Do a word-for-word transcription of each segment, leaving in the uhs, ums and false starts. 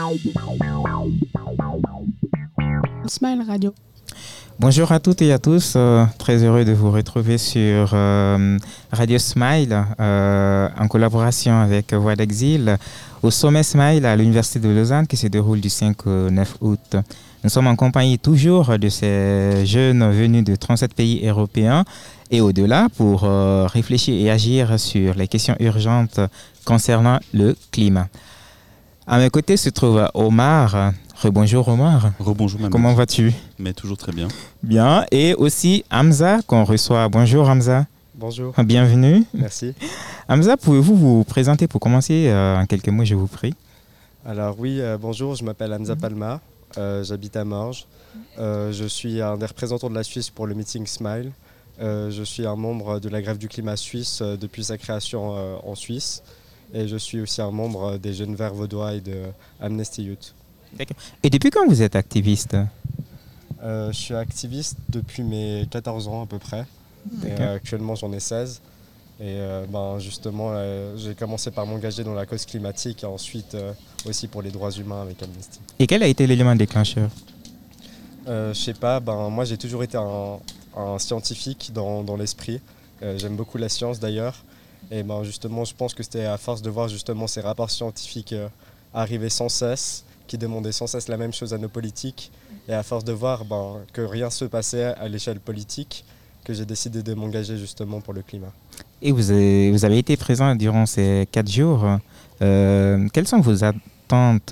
Smile Radio. Bonjour à toutes et à tous, euh, très heureux de vous retrouver sur euh, Radio Smile euh, en collaboration avec Voix d'Exil au sommet Smile à l'Université de Lausanne qui se déroule du cinq au neuf août. Nous sommes en compagnie toujours de ces jeunes venus de trente-sept pays européens et au-delà pour euh, réfléchir et agir sur les questions urgentes concernant le climat. À mes côtés se trouve Omar. Rebonjour Omar. Rebonjour Mamadou. Comment vas-tu? Mais toujours très bien. Bien. Et aussi Hamza qu'on reçoit. Bonjour Hamza. Bonjour. Bienvenue. Merci. Hamza, pouvez-vous vous présenter pour commencer euh, en quelques mots, je vous prie? Alors oui, euh, bonjour, je m'appelle Hamza Palma, euh, j'habite à Morges. Euh, je suis un des représentants de la Suisse pour le meeting Smile. Euh, je suis un membre de la grève du climat suisse euh, depuis sa création euh, en Suisse. Et je suis aussi un membre des Jeunes Verts Vaudois et de Amnesty Youth. D'accord. Et depuis quand vous êtes activiste? euh, Je suis activiste depuis mes quatorze ans à peu près. Et, euh, actuellement j'en ai seize. Et euh, ben, justement, euh, j'ai commencé par m'engager dans la cause climatique et ensuite euh, aussi pour les droits humains avec Amnesty. Et quel a été l'élément déclencheur? euh, Je sais pas, ben, moi j'ai toujours été un, un scientifique dans, dans l'esprit. Euh, j'aime beaucoup la science d'ailleurs. Et ben, justement, je pense que c'était à force de voir justement ces rapports scientifiques euh, arriver sans cesse, qui demandaient sans cesse la même chose à nos politiques. Et à force de voir ben, que rien se passait à l'échelle politique, que j'ai décidé de m'engager justement pour le climat. Et vous avez, vous avez été présent durant ces quatre jours. Euh, quelles sont vos attentes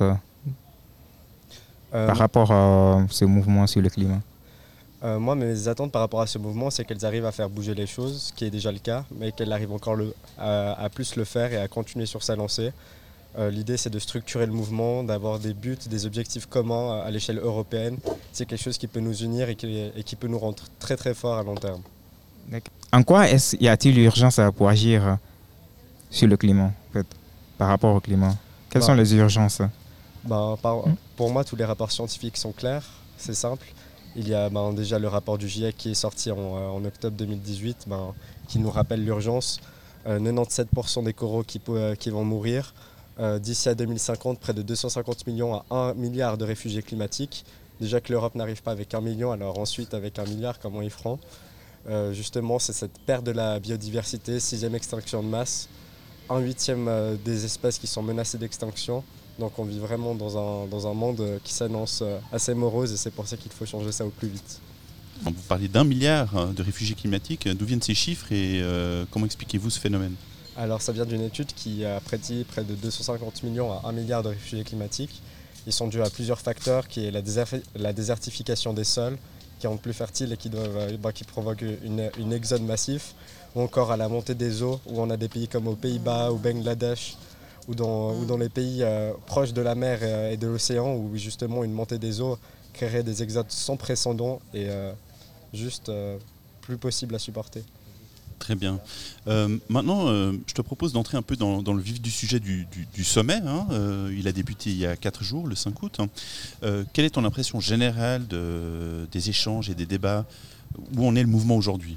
euh, par rapport à ce mouvement sur le climat? euh, Moi, mes attentes par rapport à ce mouvement, c'est qu'elles arrivent à faire bouger les choses, ce qui est déjà le cas, mais qu'elles arrivent encore le, à, à plus le faire et à continuer sur sa lancée. Euh, l'idée, c'est de structurer le mouvement, d'avoir des buts, des objectifs communs à, à l'échelle européenne. C'est quelque chose qui peut nous unir et qui, et qui peut nous rendre très très forts à long terme. En quoi est-ce, y a-t-il urgence pour agir sur le climat, en fait, par rapport au climat? Quelles bah, sont les urgences? bah, par, Pour moi, tous les rapports scientifiques sont clairs, c'est simple. Il y a bah, déjà le rapport du GIEC qui est sorti en, en octobre deux mille dix-huit, bah, qui nous rappelle l'urgence. Euh, quatre-vingt-dix-sept pour cent des coraux qui, qui vont mourir. Euh, d'ici à deux mille cinquante, près de deux cent cinquante millions à un milliard de réfugiés climatiques. Déjà que l'Europe n'arrive pas avec un million, alors ensuite avec un milliard, comment ils feront? euh, Justement, c'est cette perte de la biodiversité, sixième extinction de masse, un huitième euh, des espèces qui sont menacées d'extinction. Donc on vit vraiment dans un, dans un monde qui s'annonce euh, assez morose et c'est pour ça qu'il faut changer ça au plus vite. Vous parlez d'un milliard de réfugiés climatiques. D'où viennent ces chiffres et euh, comment expliquez-vous ce phénomène? Alors ça vient d'une étude qui a prédit près de deux cent cinquante millions à un milliard de réfugiés climatiques. Ils sont dus à plusieurs facteurs, qui est la, déser- la désertification des sols, qui rendent plus fertiles et qui, doivent, bah, qui provoquent une, une exode massif, ou encore à la montée des eaux, où on a des pays comme aux Pays-Bas ou Bangladesh, ou dans, ou dans les pays euh, proches de la mer et de l'océan, où justement une montée des eaux créerait des exodes sans précédent et euh, juste euh, plus possible à supporter. Très bien. Euh, maintenant, euh, je te propose d'entrer un peu dans, dans le vif du sujet du, du, du sommet. Hein. Euh, il a débuté il y a quatre jours, le cinq août. Euh, quelle est ton impression générale de, des échanges et des débats? Où en est le mouvement aujourd'hui?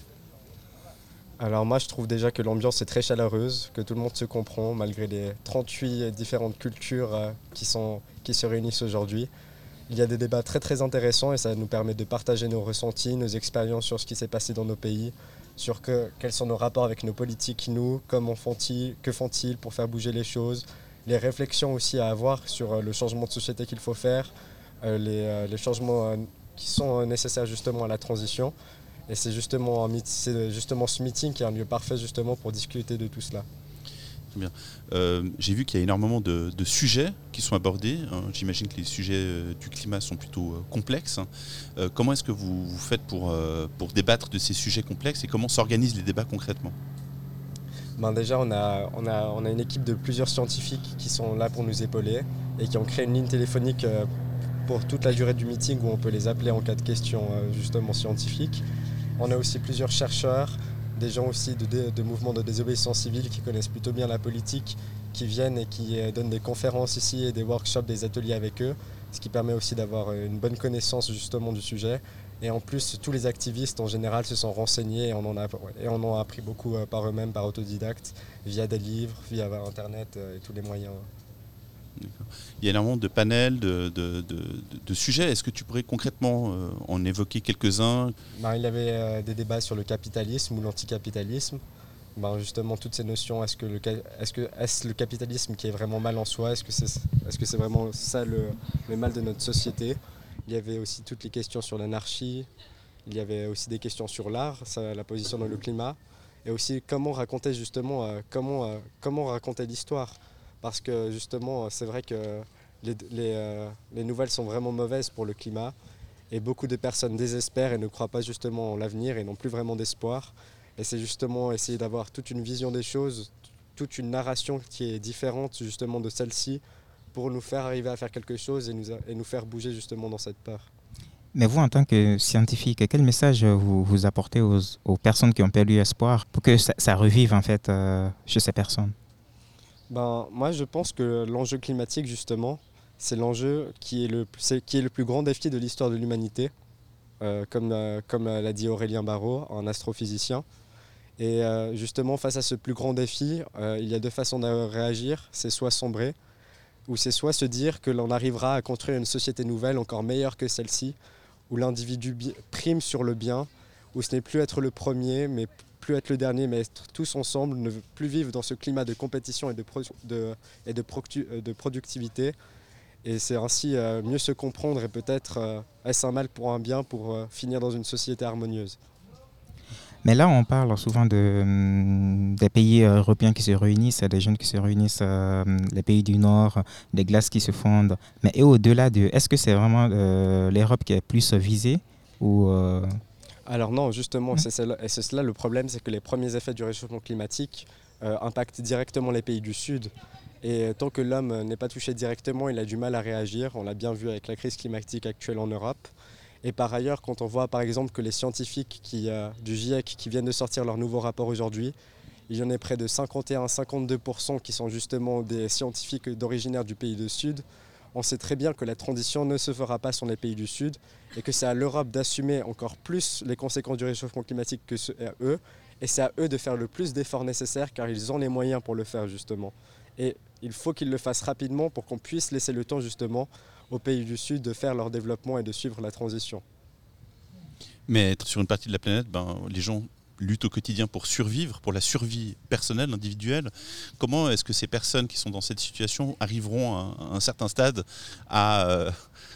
Alors moi je trouve déjà que l'ambiance est très chaleureuse, que tout le monde se comprend malgré les trente-huit différentes cultures euh, qui, sont, qui se réunissent aujourd'hui. Il y a des débats très très intéressants et ça nous permet de partager nos ressentis, nos expériences sur ce qui s'est passé dans nos pays, sur que, quels sont nos rapports avec nos politiques, nous, comment font-ils, que font-ils pour faire bouger les choses, les réflexions aussi à avoir sur le changement de société qu'il faut faire, euh, les, euh, les changements euh, qui sont nécessaires justement à la transition. Et c'est justement, c'est justement ce meeting qui est un lieu parfait justement pour discuter de tout cela. Très bien. Euh, j'ai vu qu'il y a énormément de, de sujets qui sont abordés. Hein. J'imagine que les sujets euh, du climat sont plutôt euh, complexes. Euh, comment est-ce que vous, vous faites pour, euh, pour débattre de ces sujets complexes et comment s'organisent les débats concrètement? Ben déjà, on a, on, a, on a une équipe de plusieurs scientifiques qui sont là pour nous épauler et qui ont créé une ligne téléphonique euh, pour toute la durée du meeting où on peut les appeler en cas de questions euh, justement scientifiques. On a aussi plusieurs chercheurs, des gens aussi de, de, de mouvements de désobéissance civile qui connaissent plutôt bien la politique, qui viennent et qui euh, donnent des conférences ici et des workshops, des ateliers avec eux, ce qui permet aussi d'avoir une bonne connaissance justement du sujet. Et en plus, tous les activistes en général se sont renseignés et on en a, et on en a appris beaucoup par eux-mêmes, par autodidacte, via des livres, via Internet et tous les moyens. D'accord. Il y a énormément de panels, de, de, de, de sujets. Est-ce que tu pourrais concrètement euh, en évoquer quelques-uns? Ben, il y avait euh, des débats sur le capitalisme ou l'anticapitalisme. Ben, justement, toutes ces notions, est-ce que, le, est-ce que est-ce le capitalisme qui est vraiment mal en soi? Est-ce que c'est, est-ce que c'est vraiment ça le, le mal de notre société? Il y avait aussi toutes les questions sur l'anarchie. Il y avait aussi des questions sur l'art, ça, la position dans le climat. Et aussi comment raconter justement, euh, comment, euh, comment raconter l'histoire. Parce que justement, c'est vrai que les, les, euh, les nouvelles sont vraiment mauvaises pour le climat. Et beaucoup de personnes désespèrent et ne croient pas justement en l'avenir et n'ont plus vraiment d'espoir. Et c'est justement essayer d'avoir toute une vision des choses, toute une narration qui est différente justement de celle-ci pour nous faire arriver à faire quelque chose et nous, et nous faire bouger justement dans cette peur. Mais vous, en tant que scientifique, quel message vous, vous apportez aux, aux personnes qui ont perdu espoir pour que ça, ça revive en fait euh, chez ces personnes? Ben, moi, je pense que l'enjeu climatique, justement, c'est l'enjeu qui est le, c'est, qui est le plus grand défi de l'histoire de l'humanité, euh, comme, euh, comme l'a dit Aurélien Barraud, un astrophysicien. Et euh, justement, face à ce plus grand défi, euh, il y a deux façons de réagir. C'est soit sombrer, ou c'est soit se dire que l'on arrivera à construire une société nouvelle encore meilleure que celle-ci, où l'individu bi- prime sur le bien, où ce n'est plus être le premier, mais plus être le dernier, mais être tous ensemble, ne plus vivre dans ce climat de compétition et de, pro- de, et de, proctu- de productivité. Et c'est ainsi euh, mieux se comprendre et peut-être euh, est-ce un mal pour un bien pour euh, finir dans une société harmonieuse. Mais là, on parle souvent de, hum, des pays européens qui se réunissent, des jeunes qui se réunissent, euh, les pays du Nord, des glaces qui se fondent. Mais et au-delà de, est-ce que c'est vraiment euh, l'Europe qui est plus visée ou euh... Alors non, justement, Mmh. c'est cela, et c'est cela le problème, c'est que les premiers effets du réchauffement climatique euh, impactent directement les pays du Sud. Et tant que l'homme n'est pas touché directement, il a du mal à réagir. On l'a bien vu avec la crise climatique actuelle en Europe. Et par ailleurs, quand on voit par exemple que les scientifiques qui, euh, du GIEC qui viennent de sortir leur nouveau rapport aujourd'hui, il y en a près de cinquante et un à cinquante-deux pour cent qui sont justement des scientifiques d'originaire du pays du Sud. On sait très bien que la transition ne se fera pas sur les pays du Sud et que c'est à l'Europe d'assumer encore plus les conséquences du réchauffement climatique que c'est à eux. Et c'est à eux de faire le plus d'efforts nécessaires car ils ont les moyens pour le faire justement. Et il faut qu'ils le fassent rapidement pour qu'on puisse laisser le temps justement aux pays du Sud de faire leur développement et de suivre la transition. Mais être sur une partie de la planète, ben, les gens luttent au quotidien pour survivre, pour la survie personnelle, individuelle. Comment est-ce que ces personnes qui sont dans cette situation arriveront à un, à un certain stade à, euh,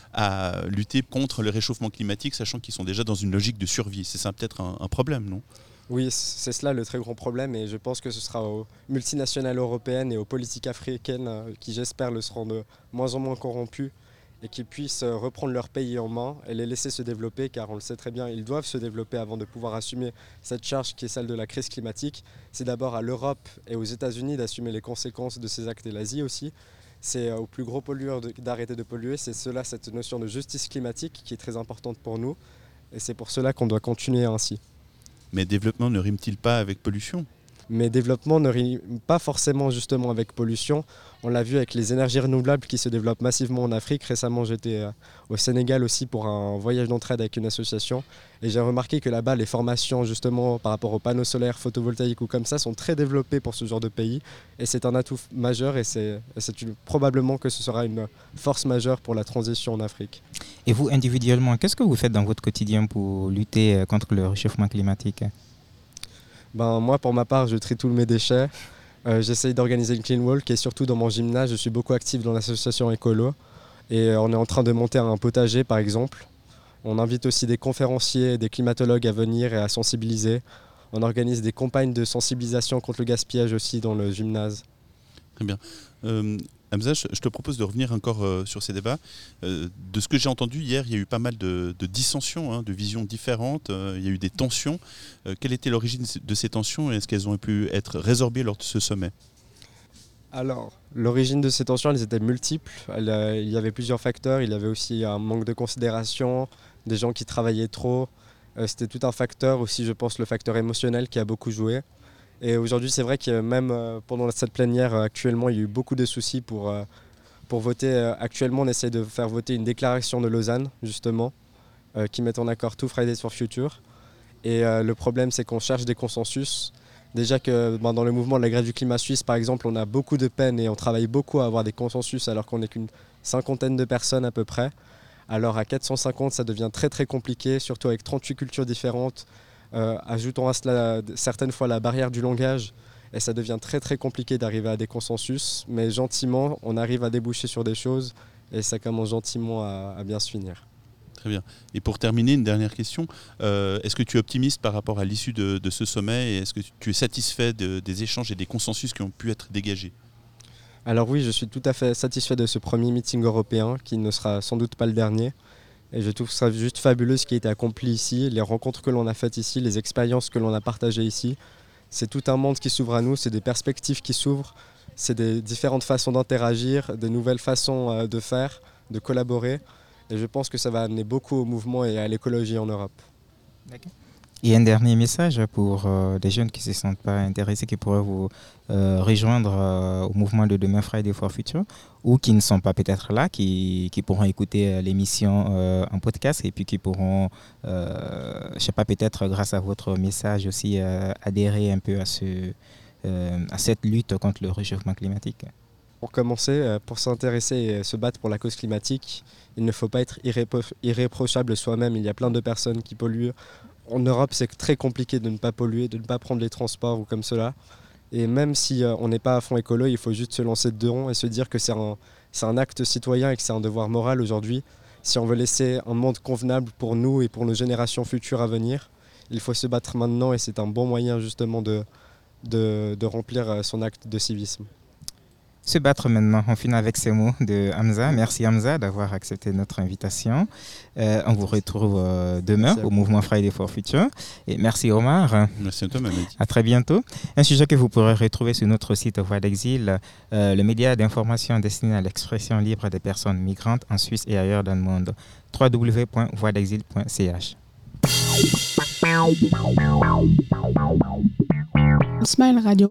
à lutter contre le réchauffement climatique, sachant qu'ils sont déjà dans une logique de survie? C'est ça peut-être un, un problème, non? Oui, c'est cela le très grand problème et je pense que ce sera aux multinationales européennes et aux politiques africaines qui, j'espère, le seront de moins en moins corrompues et qui puissent reprendre leur pays en main et les laisser se développer, car on le sait très bien, ils doivent se développer avant de pouvoir assumer cette charge qui est celle de la crise climatique. C'est d'abord à l'Europe et aux États-Unis d'assumer les conséquences de ces actes, et l'Asie aussi. C'est aux plus gros pollueurs d'arrêter de polluer. C'est cela, cette notion de justice climatique qui est très importante pour nous et c'est pour cela qu'on doit continuer ainsi. Mais développement ne rime-t-il pas avec pollution? Mais développement ne rime pas forcément justement avec pollution. On l'a vu avec les énergies renouvelables qui se développent massivement en Afrique. Récemment, j'étais au Sénégal aussi pour un voyage d'entraide avec une association. Et j'ai remarqué que là-bas, les formations justement par rapport aux panneaux solaires, photovoltaïques ou comme ça sont très développées pour ce genre de pays. Et c'est un atout majeur et c'est, c'est une, probablement que ce sera une force majeure pour la transition en Afrique. Et vous, individuellement, qu'est-ce que vous faites dans votre quotidien pour lutter contre le réchauffement climatique? Ben, moi, pour ma part, je trie tous mes déchets. Euh, j'essaye d'organiser une clean walk et surtout dans mon gymnase, je suis beaucoup actif dans l'association Écolo. Et on est en train de monter un potager, par exemple. On invite aussi des conférenciers et des climatologues à venir et à sensibiliser. On organise des campagnes de sensibilisation contre le gaspillage aussi dans le gymnase. Très bien. Euh, Hamza, je te propose de revenir encore euh, sur ces débats. Euh, de ce que j'ai entendu hier, il y a eu pas mal de, de dissensions, hein, de visions différentes. Euh, il y a eu des tensions. Euh, quelle était l'origine de ces tensions et est-ce qu'elles ont pu être résorbées lors de ce sommet? Alors, l'origine de ces tensions, elles étaient multiples. Elle, euh, il y avait plusieurs facteurs. Il y avait aussi un manque de considération, des gens qui travaillaient trop. Euh, c'était tout un facteur. Aussi, je pense, le facteur émotionnel qui a beaucoup joué. Et aujourd'hui, c'est vrai que même euh, pendant cette plénière, euh, actuellement, il y a eu beaucoup de soucis pour, euh, pour voter. Euh, actuellement, on essaie de faire voter une déclaration de Lausanne, justement, euh, qui met en accord tout Fridays for Future. Et euh, le problème, c'est qu'on cherche des consensus. Déjà que ben, dans le mouvement de la grève du climat suisse, par exemple, on a beaucoup de peine et on travaille beaucoup à avoir des consensus alors qu'on n'est qu'une cinquantaine de personnes à peu près. Alors à quatre cent cinquante, ça devient très très compliqué, surtout avec trente-huit cultures différentes. Euh, ajoutons à cela certaines fois la barrière du langage et ça devient très très compliqué d'arriver à des consensus. Mais gentiment, on arrive à déboucher sur des choses et ça commence gentiment à, à bien se finir. Très bien. Et pour terminer, une dernière question. Euh, est-ce que tu es optimiste par rapport à l'issue de, de ce sommet et est-ce que tu es satisfait de, des échanges et des consensus qui ont pu être dégagés ? Alors oui, je suis tout à fait satisfait de ce premier meeting européen qui ne sera sans doute pas le dernier. Et je trouve ça juste fabuleux ce qui a été accompli ici, les rencontres que l'on a faites ici, les expériences que l'on a partagées ici. C'est tout un monde qui s'ouvre à nous, c'est des perspectives qui s'ouvrent, c'est des différentes façons d'interagir, de nouvelles façons de faire, de collaborer. Et je pense que ça va amener beaucoup au mouvement et à l'écologie en Europe. D'accord. Et un dernier message pour euh, des jeunes qui ne se sentent pas intéressés, qui pourraient vous euh, rejoindre euh, au mouvement de demain Friday for Future ou qui ne sont pas peut-être là, qui, qui pourront écouter l'émission euh, en podcast et puis qui pourront, euh, je ne sais pas, peut-être grâce à votre message aussi euh, adhérer un peu à, ce, euh, à cette lutte contre le réchauffement climatique. Pour commencer, pour s'intéresser et se battre pour la cause climatique, il ne faut pas être irrépro- irréprochable soi-même. Il y a plein de personnes qui polluent. En Europe, c'est très compliqué de ne pas polluer, de ne pas prendre les transports ou comme cela. Et même si on n'est pas à fond écolo, il faut juste se lancer dedans et se dire que c'est un, c'est un acte citoyen et que c'est un devoir moral aujourd'hui. Si on veut laisser un monde convenable pour nous et pour nos générations futures à venir, il faut se battre maintenant et c'est un bon moyen justement de, de, de remplir son acte de civisme. Se battre maintenant, on finit avec ces mots de Hamza. Merci Hamza d'avoir accepté notre invitation. Euh, on vous retrouve euh, demain au mouvement Friday for Future. Et merci Omar. Merci à toi Mamadi. À très bientôt. Un sujet que vous pourrez retrouver sur notre site Voix d'Exil, euh, le média d'information destiné à l'expression libre des personnes migrantes en Suisse et ailleurs dans le monde. w w w point voix d'exil point c h. Smile Radio.